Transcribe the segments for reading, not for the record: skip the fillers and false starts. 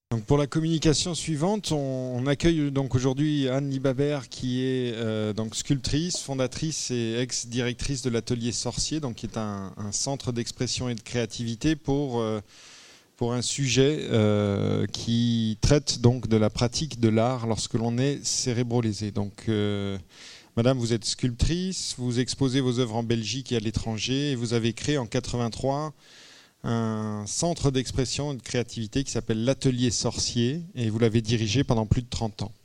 Donc pour la communication suivante, on accueille donc aujourd'hui Anne Libabert qui est donc sculptrice, fondatrice et ex-directrice de l'Atelier Sorcier, donc qui est un centre d'expression et de créativité pour un sujet qui traite donc de la pratique de l'art lorsque l'on est cérébrolésé. Donc Madame, vous êtes sculptrice, vous exposez vos œuvres en Belgique et à l'étranger et vous avez créé en 83 un centre d'expression et de créativité qui s'appelle l'Atelier Sorcier et vous l'avez dirigé pendant plus de 30 ans.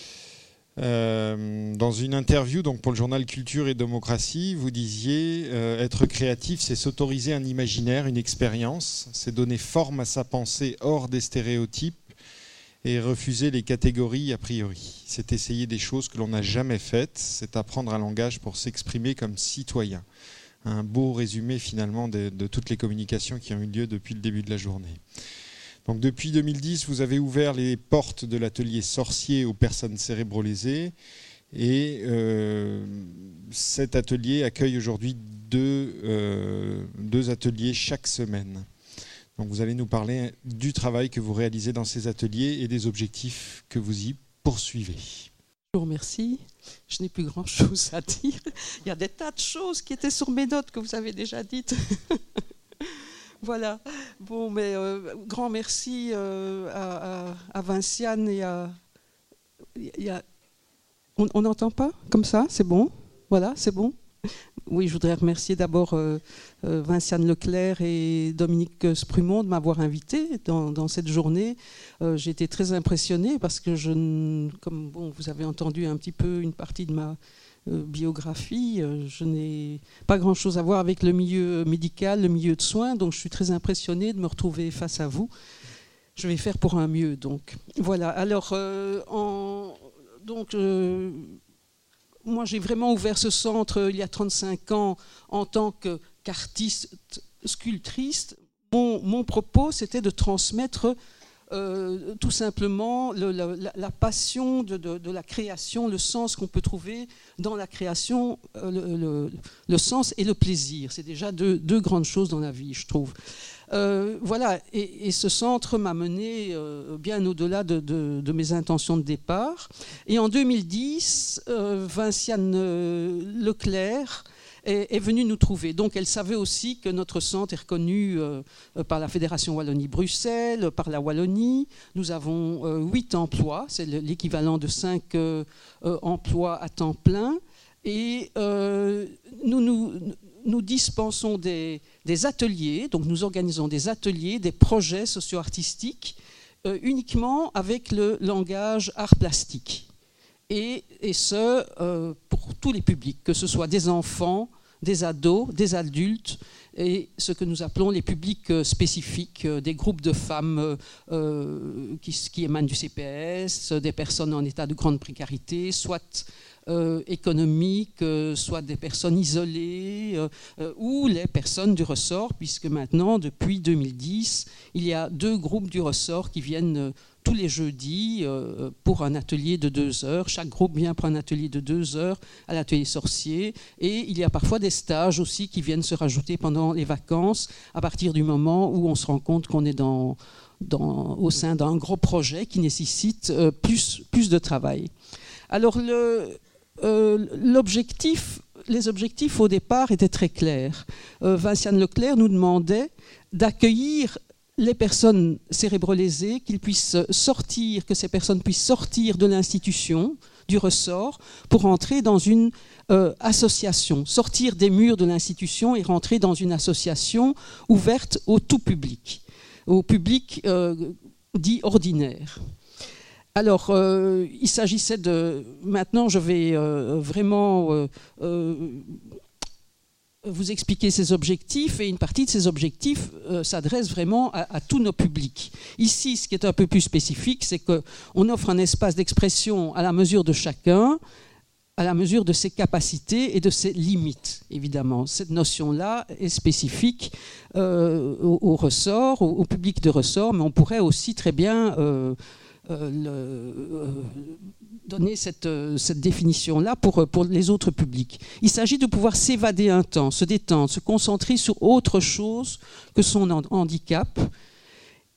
Dans une interview donc pour le journal Culture et Démocratie, vous disiez être créatif, c'est s'autoriser un imaginaire, une expérience, c'est donner forme à sa pensée hors des stéréotypes et refuser les catégories a priori. C'est essayer des choses que l'on n'a jamais faites, c'est apprendre un langage pour s'exprimer comme citoyen. Un beau résumé finalement de toutes les communications qui ont eu lieu depuis le début de la journée. Donc depuis 2010, vous avez ouvert les portes de l'atelier Sorcier aux personnes cérébrolésées et cet atelier accueille aujourd'hui deux ateliers chaque semaine. Donc vous allez nous parler du travail que vous réalisez dans ces ateliers et des objectifs que vous y poursuivez. Je vous remercie. Je n'ai plus grand-chose à dire. Il y a des tas de choses qui étaient sur mes notes que vous avez déjà dites. Voilà. Bon, mais grand merci à Vinciane et à... On n'entend pas comme ça? C'est bon? Voilà, c'est bon? Oui, je voudrais remercier d'abord Vinciane Leclerc et Dominique Sprumont de m'avoir invité dans cette journée. J'ai été très impressionnée parce que comme bon, vous avez entendu un petit peu une partie de ma biographie, je n'ai pas grand-chose à voir avec le milieu médical, le milieu de soins, donc je suis très impressionnée de me retrouver face à vous. Je vais faire pour un mieux, donc. Voilà, alors, moi, j'ai vraiment ouvert ce centre il y a 35 ans en tant qu'artiste sculptrice. Mon propos, c'était de transmettre tout simplement la passion de la création, le sens qu'on peut trouver dans la création, le sens et le plaisir. C'est déjà deux grandes choses dans la vie, je trouve. Voilà, et ce centre m'a mené bien au-delà de mes intentions de départ. Et en 2010, Vinciane Leclerc est venue nous trouver. Donc elle savait aussi que notre centre est reconnu par la Fédération Wallonie-Bruxelles, par la Wallonie. Nous avons 8 emplois, c'est l'équivalent de 5 emplois à temps plein. Et nous dispensons des ateliers, donc nous organisons des ateliers, des projets socio-artistiques uniquement avec le langage art plastique. Et ce, pour tous les publics, que ce soit des enfants, des ados, des adultes, et ce que nous appelons les publics spécifiques, des groupes de femmes qui émanent du CPS, des personnes en état de grande précarité, soit économiques, soit des personnes isolées, ou les personnes du ressort, puisque maintenant, depuis 2010, il y a 2 groupes du ressort qui viennent tous les jeudis pour un atelier de 2 heures. Chaque groupe vient pour un atelier de 2 heures à l'atelier Sorcier. Et il y a parfois des stages aussi qui viennent se rajouter pendant les vacances, à partir du moment où on se rend compte qu'on est au sein d'un gros projet qui nécessite plus de travail. Alors, les objectifs au départ étaient très clairs. Vinciane Leclerc nous demandait d'accueillir les personnes cérébrolésées, que ces personnes puissent sortir de l'institution, du ressort, pour entrer dans une association, sortir des murs de l'institution et rentrer dans une association ouverte au tout public, au public dit ordinaire. Alors, il s'agissait de... Maintenant, je vais vraiment vous expliquer ces objectifs, et une partie de ces objectifs s'adresse vraiment à tous nos publics. Ici, ce qui est un peu plus spécifique, c'est qu'on offre un espace d'expression à la mesure de chacun, à la mesure de ses capacités et de ses limites, évidemment. Cette notion-là est spécifique au ressort, au public de ressort, mais on pourrait aussi très bien donner cette définition-là pour les autres publics. Il s'agit de pouvoir s'évader un temps, se détendre, se concentrer sur autre chose que son handicap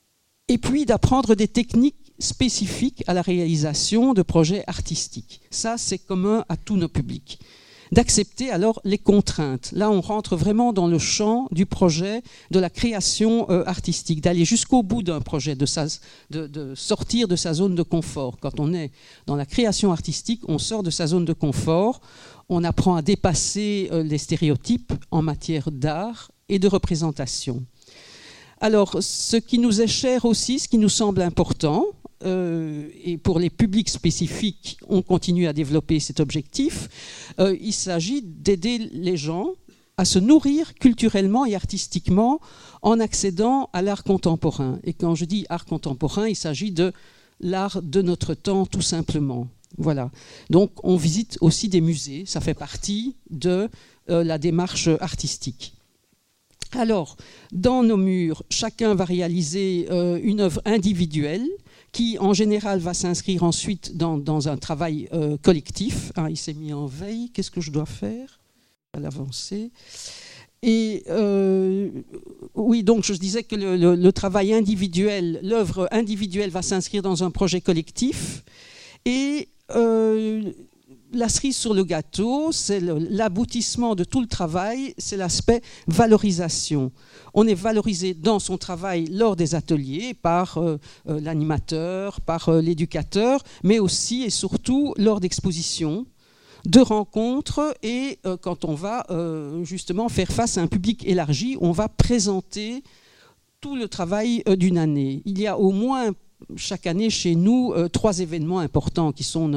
et puis d'apprendre des techniques spécifiques à la réalisation de projets artistiques. Ça, c'est commun à tous nos publics. D'accepter alors les contraintes. Là, on rentre vraiment dans le champ du projet, de la création artistique, d'aller jusqu'au bout d'un projet, de sortir de sa zone de confort. Quand on est dans la création artistique, on sort de sa zone de confort, on apprend à dépasser les stéréotypes en matière d'art et de représentation. Alors, ce qui nous est cher aussi, ce qui nous semble important, et pour les publics spécifiques, on continue à développer cet objectif, il s'agit d'aider les gens à se nourrir culturellement et artistiquement en accédant à l'art contemporain. Et quand je dis art contemporain, il s'agit de l'art de notre temps, tout simplement. Voilà. Donc, on visite aussi des musées, ça fait partie de la démarche artistique. Alors, dans nos murs, chacun va réaliser une œuvre individuelle qui, en général, va s'inscrire ensuite dans un travail collectif. Ah, il s'est mis en veille. Qu'est-ce que je dois faire à l'avancer? Et oui, donc je disais que le travail individuel, l'œuvre individuelle va s'inscrire dans un projet collectif. Et la cerise sur le gâteau, c'est l'aboutissement de tout le travail, c'est l'aspect valorisation. On est valorisé dans son travail lors des ateliers par l'animateur, par l'éducateur, mais aussi et surtout lors d'expositions, de rencontres et quand on va justement faire face à un public élargi, on va présenter tout le travail d'une année. Il y a au moins chaque année chez nous 3 événements importants qui sont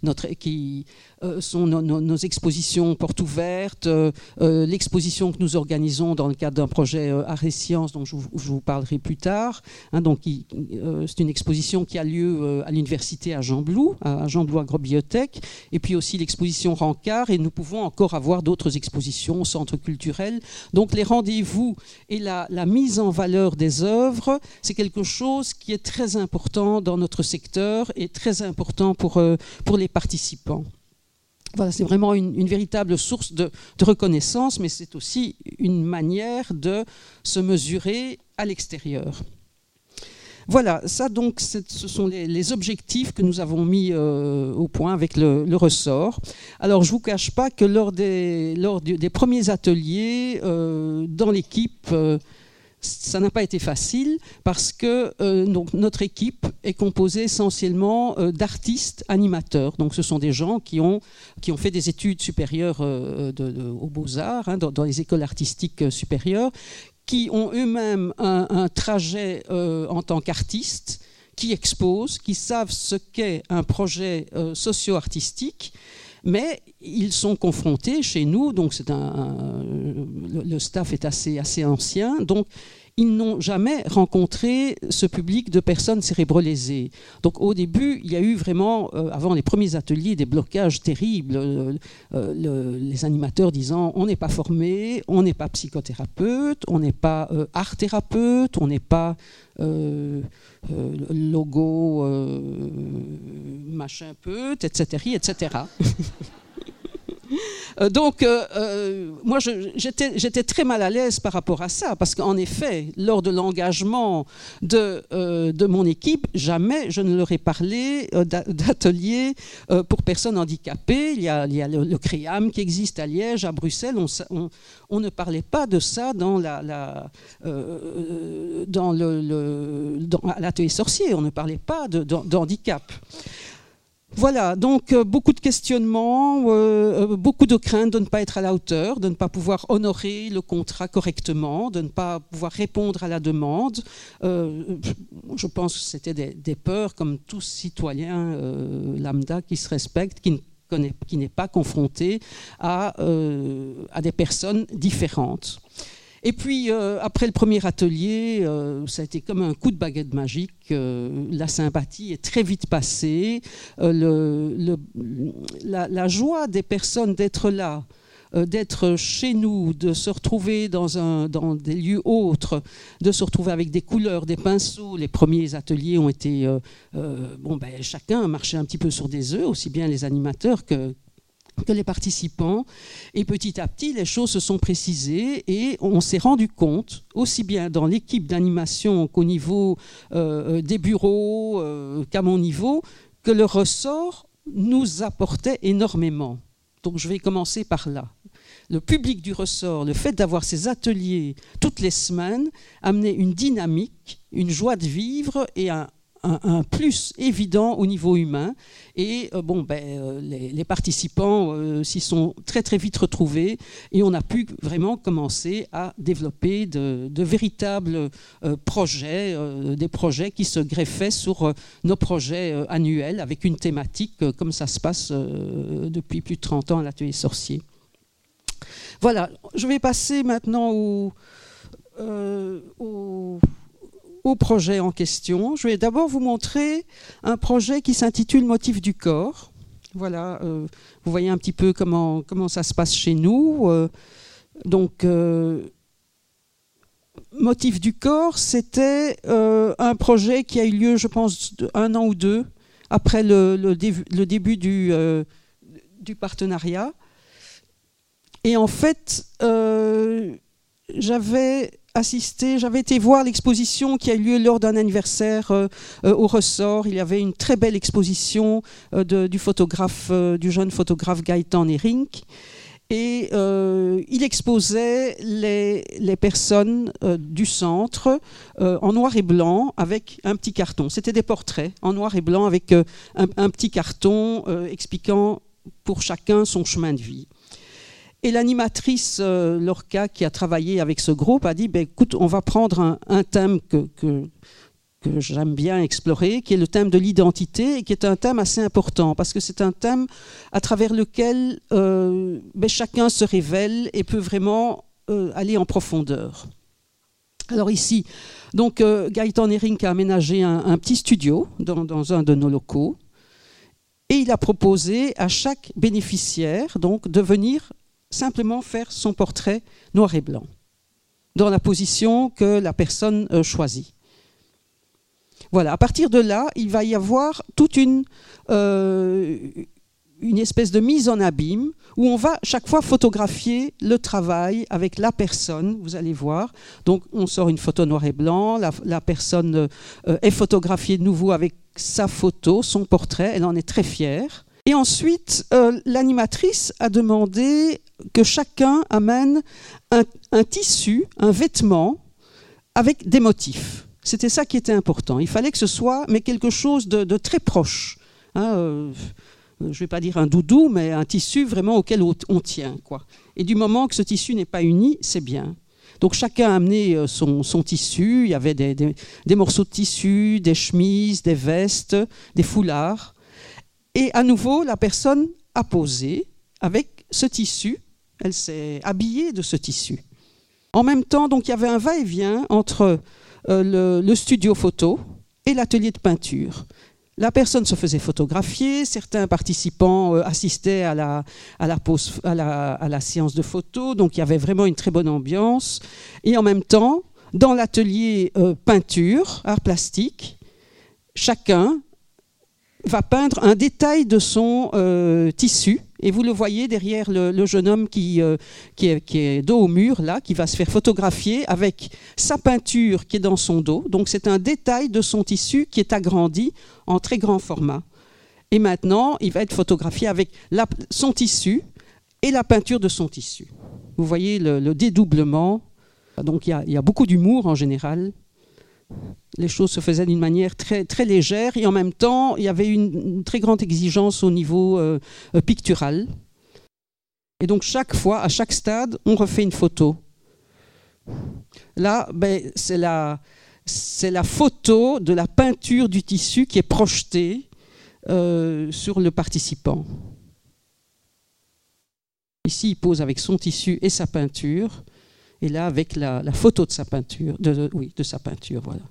nos expositions portes ouvertes, l'exposition que nous organisons dans le cadre d'un projet Arts et Sciences dont je vous parlerai plus tard. Donc, c'est une exposition qui a lieu à l'université à Gembloux, à Gembloux Agrobiotech, et puis aussi l'exposition Rancard, et nous pouvons encore avoir d'autres expositions au centre culturel. Donc les rendez-vous et la mise en valeur des œuvres, c'est quelque chose qui est très important dans notre secteur et très important pour les participants. Voilà, c'est vraiment une véritable source de reconnaissance, mais c'est aussi une manière de se mesurer à l'extérieur. Voilà, ça donc, ce sont les objectifs que nous avons mis au point avec le ressort. Alors, je ne vous cache pas que lors des premiers ateliers, dans l'équipe, ça n'a pas été facile parce que donc, notre équipe est composée essentiellement d'artistes animateurs. Donc ce sont des gens qui ont fait des études supérieures aux Beaux-Arts, dans les écoles artistiques supérieures, qui ont eux-mêmes un trajet en tant qu'artistes, qui exposent, qui savent ce qu'est un projet socio-artistique. Mais ils sont confrontés chez nous, donc le staff est assez ancien, donc ils n'ont jamais rencontré ce public de personnes cérébrolésées. Donc au début, il y a eu vraiment, avant les premiers ateliers, des blocages terribles. Les animateurs disant on n'est pas formé, on n'est pas psychothérapeute, on n'est pas art thérapeute, on n'est pas logo machin peut, etc. etc. Donc, moi, j'étais très mal à l'aise par rapport à ça, parce qu'en effet, lors de l'engagement de mon équipe, jamais je ne leur ai parlé d'ateliers pour personnes handicapées. Il y a le CREAM qui existe à Liège, à Bruxelles. On ne parlait pas de ça dans à l'atelier sorcier. On ne parlait pas d'handicap. Voilà, donc beaucoup de questionnements, beaucoup de craintes de ne pas être à la hauteur, de ne pas pouvoir honorer le contrat correctement, de ne pas pouvoir répondre à la demande. Je pense que c'était des peurs comme tout citoyen lambda qui se respecte, qui n'est pas confronté à des personnes différentes. Et puis, après le premier atelier, ça a été comme un coup de baguette magique. La sympathie est très vite passée. La joie des personnes d'être là, d'être chez nous, de se retrouver dans des lieux autres, de se retrouver avec des couleurs, des pinceaux. Les premiers ateliers ont été... chacun marchait un petit peu sur des œufs, aussi bien les animateurs que que les participants. Et petit à petit, les choses se sont précisées et on s'est rendu compte, aussi bien dans l'équipe d'animation qu'au niveau des bureaux, qu'à mon niveau, que le ressort nous apportait énormément. Donc je vais commencer par là. Le public du ressort, le fait d'avoir ces ateliers toutes les semaines, amenait une dynamique, une joie de vivre et un plus évident au niveau humain. Et les participants s'y sont très très vite retrouvés et on a pu vraiment commencer à développer de véritables projets, des projets qui se greffaient sur nos projets annuels avec une thématique comme ça se passe depuis plus de 30 ans à l'atelier sorcier. Voilà, je vais passer maintenant au projet en question. Je vais d'abord vous montrer un projet qui s'intitule Motif du corps. Voilà, vous voyez un petit peu comment ça se passe chez nous. Motif du corps, c'était un projet qui a eu lieu, je pense, 1 an ou 2 après le début du partenariat. Et en fait, j'avais été voir l'exposition qui a eu lieu lors d'un anniversaire au ressort. Il y avait une très belle exposition du jeune photographe Gaëtan Nérink. Et il exposait les personnes du centre en noir et blanc avec un petit carton. C'était des portraits en noir et blanc avec un petit carton expliquant pour chacun son chemin de vie. Et l'animatrice Lorca, qui a travaillé avec ce groupe, a dit écoute, on va prendre un thème que j'aime bien explorer, qui est le thème de l'identité, et qui est un thème assez important, parce que c'est un thème à travers lequel chacun se révèle et peut vraiment aller en profondeur. Alors ici, donc, Gaëtan Nérink a aménagé un petit studio dans un de nos locaux, et il a proposé à chaque bénéficiaire donc, de venir simplement faire son portrait noir et blanc, dans la position que la personne choisit. Voilà, à partir de là, il va y avoir toute une espèce de mise en abîme où on va chaque fois photographier le travail avec la personne, vous allez voir. Donc on sort une photo noir et blanc, la personne est photographiée de nouveau avec sa photo, son portrait, elle en est très fière. Et ensuite, l'animatrice a demandé que chacun amène un tissu, un vêtement, avec des motifs. C'était ça qui était important. Il fallait que ce soit quelque chose de très proche. Je ne vais pas dire un doudou, mais un tissu vraiment auquel on tient, quoi. Et du moment que ce tissu n'est pas uni, c'est bien. Donc chacun a amené son tissu. Il y avait des morceaux de tissu, des chemises, des vestes, des foulards. Et à nouveau, la personne a posé avec ce tissu. Elle s'est habillée de ce tissu. En même temps, donc, il y avait un va-et-vient entre le studio photo et l'atelier de peinture. La personne se faisait photographier, certains participants assistaient à la séance de photo, donc il y avait vraiment une très bonne ambiance. Et en même temps, dans l'atelier peinture, art plastique, chacun va peindre un détail de son tissu. Et vous le voyez derrière le jeune homme qui est dos au mur, là, qui va se faire photographier avec sa peinture qui est dans son dos. Donc c'est un détail de son tissu qui est agrandi en très grand format. Et maintenant, il va être photographié avec son tissu et la peinture de son tissu. Vous voyez le dédoublement. Donc il y a beaucoup d'humour en général. Les choses se faisaient d'une manière très, très légère et en même temps, il y avait une très grande exigence au niveau pictural. Et donc, chaque fois, à chaque stade, on refait une photo. Là, c'est la photo de la peinture du tissu qui est projetée sur le participant. Ici, il pose avec son tissu et sa peinture. Et là, avec la photo de sa peinture, de sa peinture, voilà.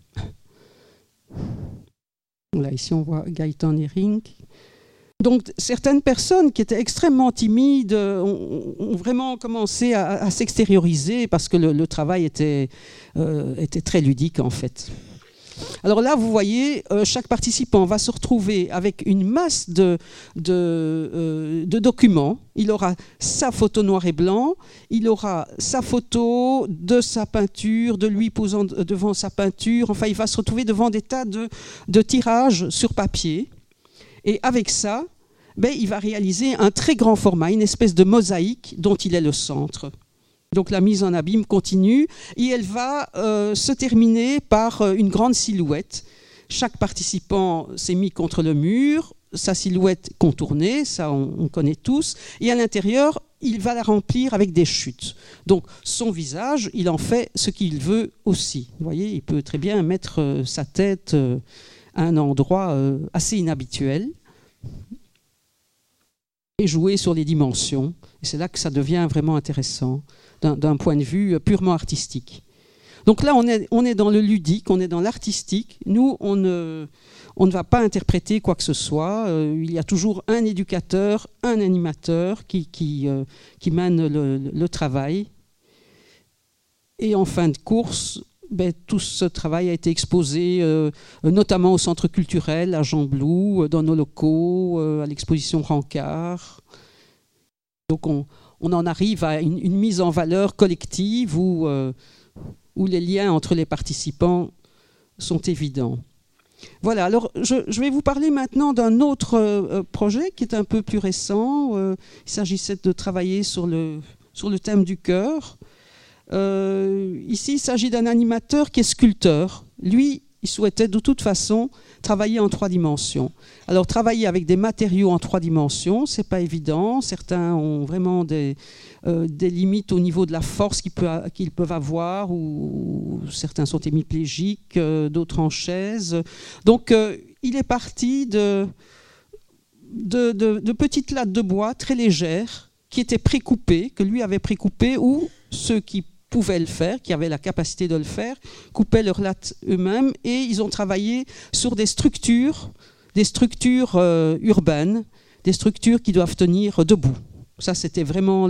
Là, ici, on voit Gaëtan Nérink. Donc, certaines personnes qui étaient extrêmement timides ont vraiment commencé à s'extérioriser parce que le travail était très ludique, en fait. Alors là, vous voyez, chaque participant va se retrouver avec une masse de documents. Il aura sa photo noir et blanc, il aura sa photo de sa peinture, de lui posant devant sa peinture. Enfin, il va se retrouver devant des tas de tirages sur papier. Et avec ça, il va réaliser un très grand format, une espèce de mosaïque dont il est le centre. Donc la mise en abîme continue et elle va se terminer par une grande silhouette. Chaque participant s'est mis contre le mur, sa silhouette contournée, ça on connaît tous, et à l'intérieur, il va la remplir avec des chutes. Donc son visage, il en fait ce qu'il veut aussi. Vous voyez, il peut très bien mettre sa tête à un endroit assez inhabituel et jouer sur les dimensions. Et c'est là que ça devient vraiment intéressant, d'un point de vue purement artistique. Donc là, on est dans le ludique, on est dans l'artistique. Nous, on ne va pas interpréter quoi que ce soit. Il y a toujours un éducateur, un animateur qui mène le travail. Et en fin de course, tout ce travail a été exposé notamment au Centre culturel à Gembloux, dans nos locaux, à l'exposition Rancard. Donc on en arrive à une mise en valeur collective où les liens entre les participants sont évidents. Voilà, alors je vais vous parler maintenant d'un autre projet qui est un peu plus récent. Il s'agissait de travailler sur le thème du cœur. Ici, il s'agit d'un animateur qui est sculpteur. Lui, il souhaitait de toute façon travailler en 3 dimensions. Alors, travailler avec des matériaux en 3 dimensions, ce n'est pas évident. Certains ont vraiment des limites au niveau de la force qu'ils peuvent avoir, ou certains sont hémiplégiques, d'autres en chaise. Donc, il est parti de petites lattes de bois très légères qui étaient précoupées, que lui avait précoupées, ou ceux qui pouvaient le faire, qui avaient la capacité de le faire, coupaient leurs lattes eux-mêmes et ils ont travaillé sur des structures urbaines, des structures qui doivent tenir debout. Ça, c'était vraiment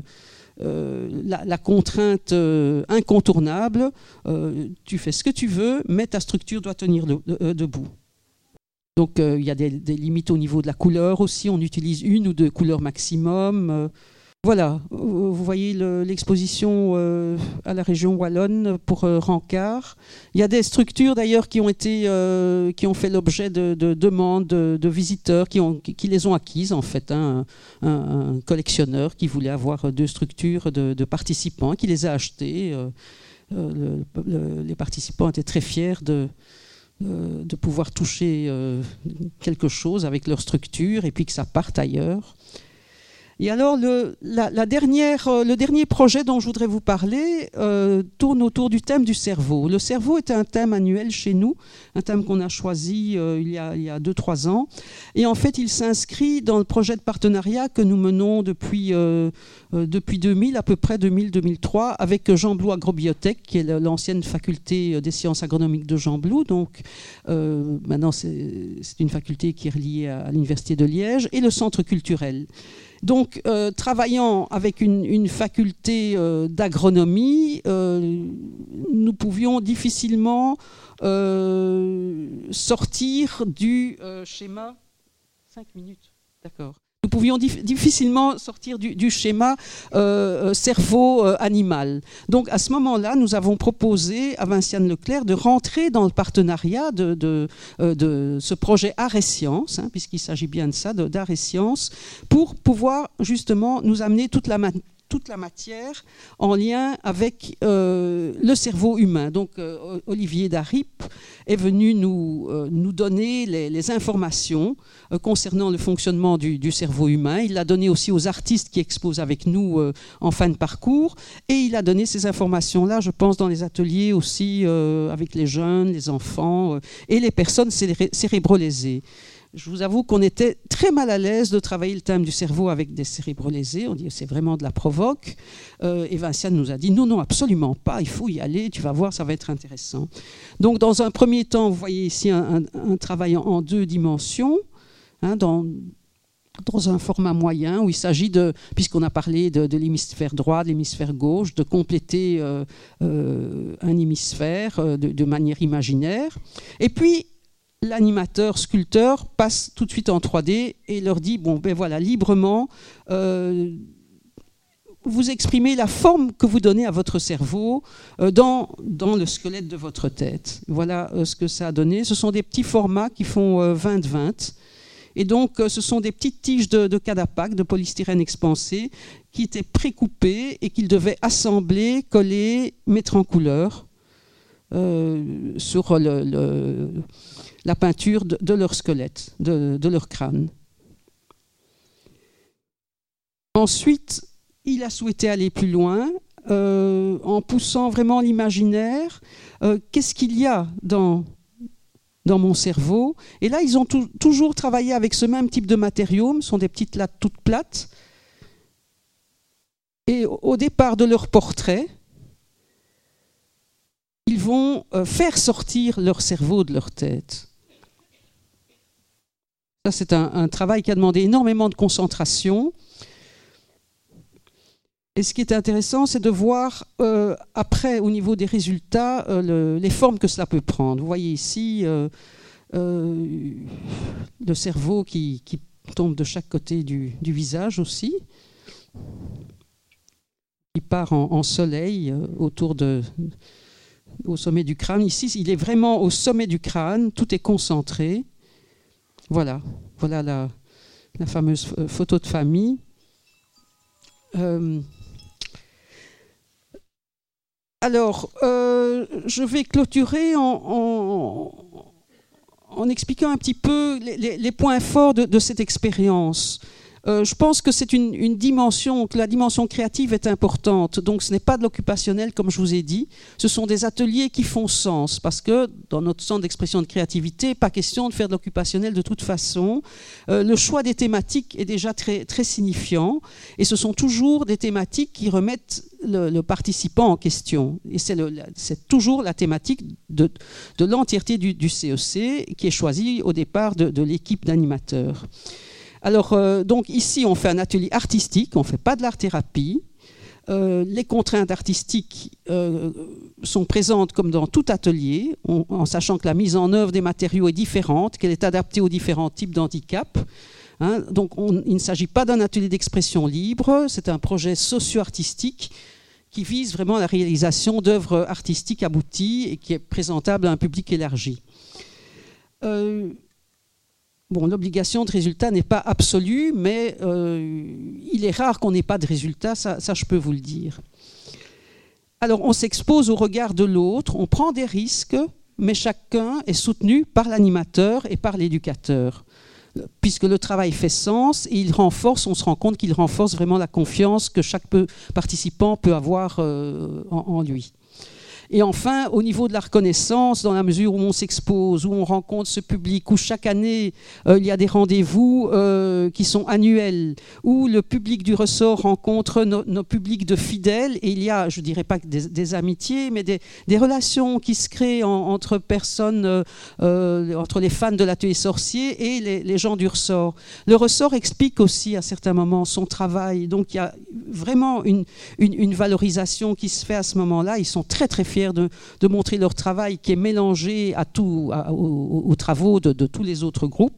la contrainte incontournable. Tu fais ce que tu veux, mais ta structure doit tenir debout. Donc, il y a des limites au niveau de la couleur aussi. On utilise 1 ou 2 couleurs maximum. Voilà, vous voyez l'exposition à la région wallonne pour Rancard. Il y a des structures d'ailleurs qui ont fait l'objet de demandes de visiteurs qui les ont acquises en fait. Un collectionneur qui voulait avoir 2 structures de participants qui les a achetées. Les participants étaient très fiers de pouvoir toucher quelque chose avec leur structure et puis que ça parte ailleurs. Et alors, le dernier projet dont je voudrais vous parler tourne autour du thème du cerveau. Le cerveau est un thème annuel chez nous, un thème qu'on a choisi il y a 2-3 ans. Et en fait, il s'inscrit dans le projet de partenariat que nous menons depuis 2000, à peu près 2000-2003, avec Gembloux Agrobiotech, qui est l'ancienne faculté des sciences agronomiques de Gembloux. Donc, maintenant, c'est une faculté qui est reliée à l'Université de Liège, et le Centre culturel. Donc, travaillant avec une faculté d'agronomie, nous pouvions difficilement sortir du schéma... 5 minutes, d'accord. Nous pouvions difficilement sortir du schéma cerveau animal. Donc, à ce moment-là, nous avons proposé à Vinciane Leclerc de rentrer dans le partenariat de ce projet Art et Sciences, puisqu'il s'agit bien de ça, d'Art et Sciences, pour pouvoir justement nous amener toute la matière en lien avec le cerveau humain. Donc, Olivier Darip est venu nous donner les informations concernant le fonctionnement du cerveau humain. Il l'a donné aussi aux artistes qui exposent avec nous en fin de parcours. Et il a donné ces informations-là, je pense, dans les ateliers aussi avec les jeunes, les enfants et les personnes cérébrolésées. Je vous avoue qu'on était très mal à l'aise de travailler le thème du cerveau avec des cérébrolésés. On dit c'est vraiment de la provoque. Et Vinciane nous a dit non, absolument pas, il faut y aller, tu vas voir, ça va être intéressant. Donc dans un premier temps, vous voyez ici un travail en 2 dimensions. dans un format moyen où il s'agit puisqu'on a parlé de l'hémisphère droit, de l'hémisphère gauche, de compléter un hémisphère de manière imaginaire. Et puis, l'animateur, sculpteur passe tout de suite en 3D et leur dit, bon, ben voilà, librement, vous exprimez la forme que vous donnez à votre cerveau dans le squelette de votre tête. Voilà ce que ça a donné. Ce sont des petits formats qui font 20-20. Et donc, ce sont des petites tiges de Cadapac, de polystyrène expansé, qui étaient précoupées et qu'ils devaient assembler, coller, mettre en couleur sur la peinture de leur squelette, de leur crâne. Ensuite, il a souhaité aller plus loin en poussant vraiment l'imaginaire. Qu'est-ce qu'il y a dans mon cerveau? Et là, ils ont toujours travaillé avec ce même type de matériaux. Ce sont des petites lattes toutes plates. Et au départ de leur portrait, ils vont faire sortir leur cerveau de leur tête. Ça, c'est un travail qui a demandé énormément de concentration. Et ce qui est intéressant, c'est de voir après, au niveau des résultats, les formes que cela peut prendre. Vous voyez ici le cerveau qui tombe de chaque côté du visage aussi, qui part en soleil au sommet du crâne. Ici, il est vraiment au sommet du crâne, tout est concentré. Voilà la fameuse photo de famille. Alors, je vais clôturer en expliquant un petit peu les points forts de cette expérience. Je pense que c'est une dimension, que la dimension créative est importante. Donc, ce n'est pas de l'occupationnel, comme je vous ai dit. Ce sont des ateliers qui font sens, parce que dans notre centre d'expression de créativité, pas question de faire de l'occupationnel de toute façon. Le choix des thématiques est déjà très, très signifiant, et ce sont toujours des thématiques qui remettent le participant en question. Et c'est toujours la thématique de l'entièreté du CEC qui est choisie au départ de l'équipe d'animateurs. Alors, donc ici, on fait un atelier artistique, on ne fait pas de l'art-thérapie. Les contraintes artistiques sont présentes comme dans tout atelier, en sachant que la mise en œuvre des matériaux est différente, qu'elle est adaptée aux différents types d'handicap. Donc, il ne s'agit pas d'un atelier d'expression libre, c'est un projet socio-artistique qui vise vraiment la réalisation d'œuvres artistiques abouties et qui est présentable à un public élargi. Bon, l'obligation de résultat n'est pas absolue, mais il est rare qu'on n'ait pas de résultat, ça je peux vous le dire. Alors, on s'expose au regard de l'autre, on prend des risques, mais chacun est soutenu par l'animateur et par l'éducateur. Puisque le travail fait sens et on se rend compte qu'il renforce vraiment la confiance que chaque participant peut avoir en lui. Et enfin, au niveau de la reconnaissance, dans la mesure où on s'expose, où on rencontre ce public, où chaque année, il y a des rendez-vous qui sont annuels, où le public du ressort rencontre nos publics de fidèles, et il y a, je ne dirais pas que des amitiés, mais des relations qui se créent entre personnes, entre les fans de l'atelier sorcier et les gens du ressort. Le ressort explique aussi à certains moments son travail, donc il y a vraiment une valorisation qui se fait à ce moment-là. Ils sont très très fiers de montrer leur travail qui est mélangé aux travaux de tous les autres groupes.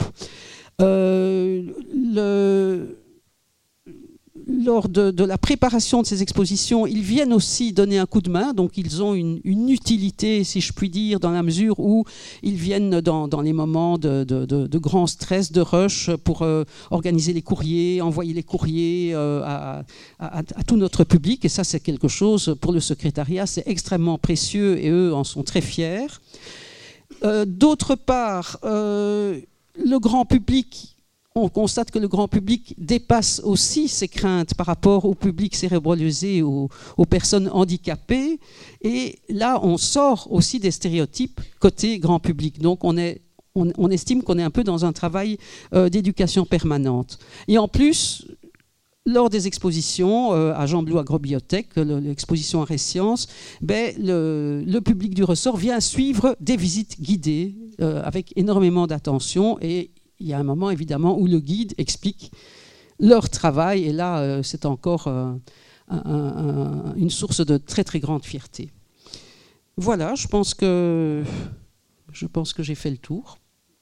Lors de la préparation de ces expositions, ils viennent aussi donner un coup de main, donc ils ont une utilité, si je puis dire, dans la mesure où ils viennent dans les moments de grand stress, de rush, pour organiser les courriers, envoyer les courriers à tout notre public, et ça c'est quelque chose, pour le secrétariat, c'est extrêmement précieux, et eux en sont très fiers. D'autre part, le grand public, on constate que le grand public dépasse aussi ses craintes par rapport au public cérébrolésé, aux personnes handicapées. Et là, on sort aussi des stéréotypes côté grand public. Donc, on estime qu'on est un peu dans un travail d'éducation permanente. Et en plus, lors des expositions à Jean-Blou Agrobiotech, l'exposition Arts et Sciences, le public du ressort vient suivre des visites guidées avec énormément d'attention, et il y a un moment, évidemment, où le guide explique leur travail, et là, c'est encore une source de très, très grande fierté. Voilà, je pense que j'ai fait le tour.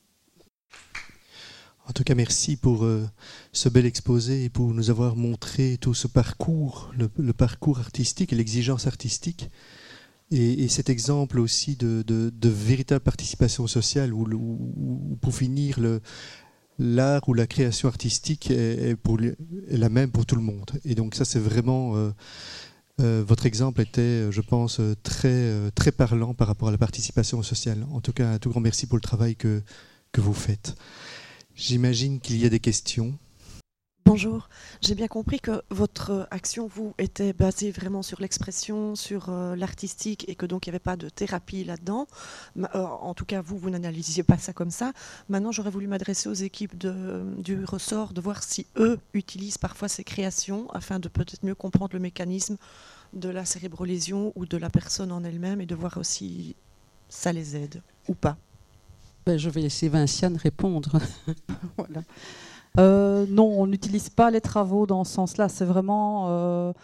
En tout cas, merci pour ce bel exposé et pour nous avoir montré tout ce parcours, le parcours artistique et l'exigence artistique. Et cet exemple aussi de véritable participation sociale où pour finir, l'art ou la création artistique est la même pour tout le monde. Et donc ça, c'est vraiment... votre exemple était, je pense, très, très parlant par rapport à la participation sociale. En tout cas, un tout grand merci pour le travail que vous faites. J'imagine qu'il y a des questions. Bonjour, j'ai bien compris que votre action, vous, était basée vraiment sur l'expression, sur l'artistique, et que donc il n'y avait pas de thérapie là-dedans. En tout cas, vous n'analysiez pas ça comme ça. Maintenant, j'aurais voulu m'adresser aux équipes du ressort, de voir si eux utilisent parfois ces créations, afin de peut-être mieux comprendre le mécanisme de la cérébrolésion ou de la personne en elle-même, et de voir aussi ça les aide ou pas. Ben, je vais laisser Vinciane répondre. Voilà. Non, on n'utilise pas les travaux dans ce sens-là. C'est vraiment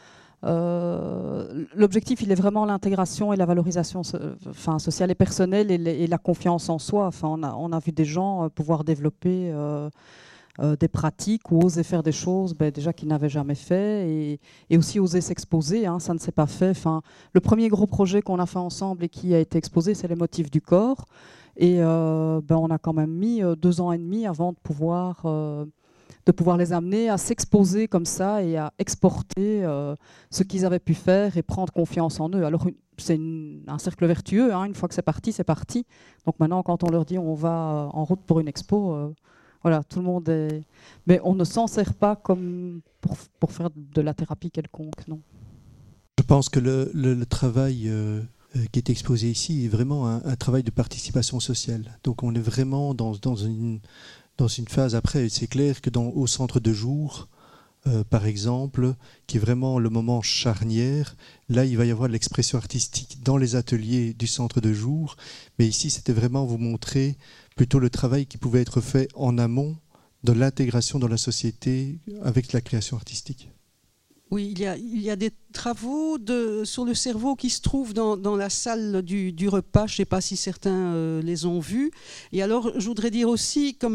l'objectif, il est vraiment l'intégration et la valorisation sociale et personnelle et la confiance en soi. Enfin, on a vu des gens pouvoir développer des pratiques ou oser faire des choses déjà qu'ils n'avaient jamais fait et aussi oser s'exposer. Ça ne s'est pas fait. Enfin, le premier gros projet qu'on a fait ensemble et qui a été exposé, c'est les motifs du corps. Et on a quand même mis 2 ans et demi avant de pouvoir les amener à s'exposer comme ça et à exporter ce qu'ils avaient pu faire et prendre confiance en eux. Alors c'est un cercle vertueux, une fois que c'est parti, c'est parti. Donc maintenant, quand on leur dit on va en route pour une expo, voilà, tout le monde est... Mais on ne s'en sert pas comme pour faire de la thérapie quelconque, non. Je pense que le travail... qui est exposé ici est vraiment un travail de participation sociale. Donc on est vraiment dans une phase après. C'est clair que au centre de jour, par exemple, qui est vraiment le moment charnière, là il va y avoir de l'expression artistique dans les ateliers du centre de jour. Mais ici c'était vraiment vous montrer plutôt le travail qui pouvait être fait en amont de l'intégration dans la société avec la création artistique. Oui, il y a des travaux sur le cerveau qui se trouvent dans la salle du repas. Je ne sais pas si certains les ont vus. Et alors, je voudrais dire aussi, comme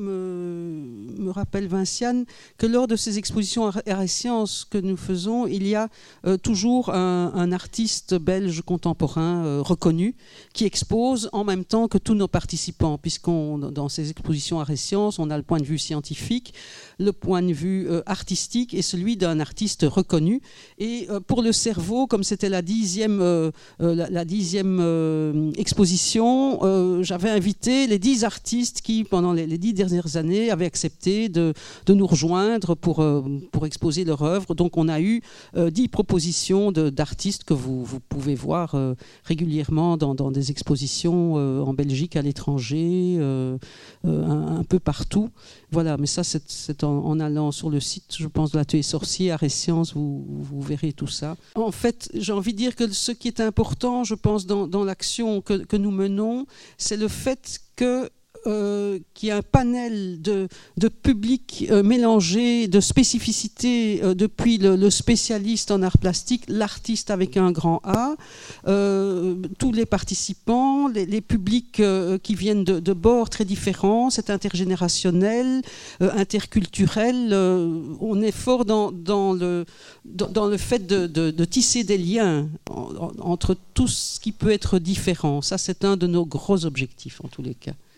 me rappelle Vinciane, que lors de ces expositions Art et Sciences que nous faisons, il y a toujours un artiste belge contemporain reconnu qui expose en même temps que tous nos participants, dans ces expositions Art et Sciences, on a le point de vue scientifique, le point de vue artistique et celui d'un artiste reconnu. Et pour le cerveau, comme c'était la 10e exposition, j'avais invité les 10 artistes qui, pendant les 10 dernières années, avaient accepté de nous rejoindre pour exposer leur œuvre. Donc on a eu 10 propositions d'artistes que vous pouvez voir régulièrement dans des expositions en Belgique, à l'étranger, un peu partout. Voilà, mais ça c'est en allant sur le site, je pense, de l'atelier sorcier, Art et Sciences, vous verrez tout ça. En fait, j'ai envie de dire que ce qui est important, je pense, dans l'action que nous menons, c'est le fait qu'il y a un panel de publics mélangés, de spécificités, depuis le spécialiste en art plastique, l'artiste avec un grand A, tous les participants, les publics qui viennent de bords très différents, c'est intergénérationnel, interculturel. On est fort dans le fait de tisser des liens entre tout ce qui peut être différent. Ça, c'est un de nos gros objectifs, en tous les cas.